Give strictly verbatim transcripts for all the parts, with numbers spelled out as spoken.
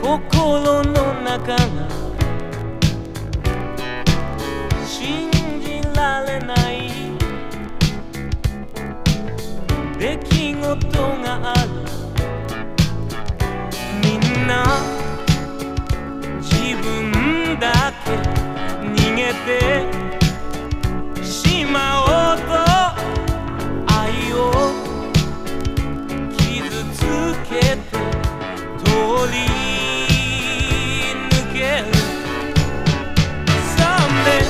心の中が信じられない出来事がある。みんな自分だけ逃げてしまおうと愛を傷つけて通り抜ける。 Someday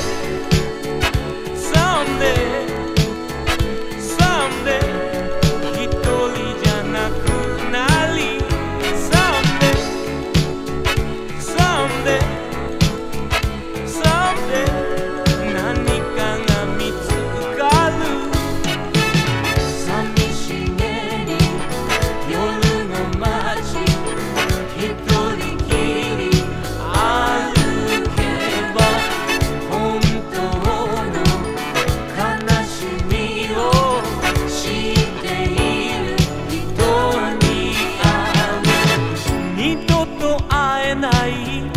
Someday Someday 一人じゃなくなり Someday Someday Someday 何かが見つかる。寂しげに夜の街一人きり歩けば本当の悲しみを知っている人に会う。二度と会えない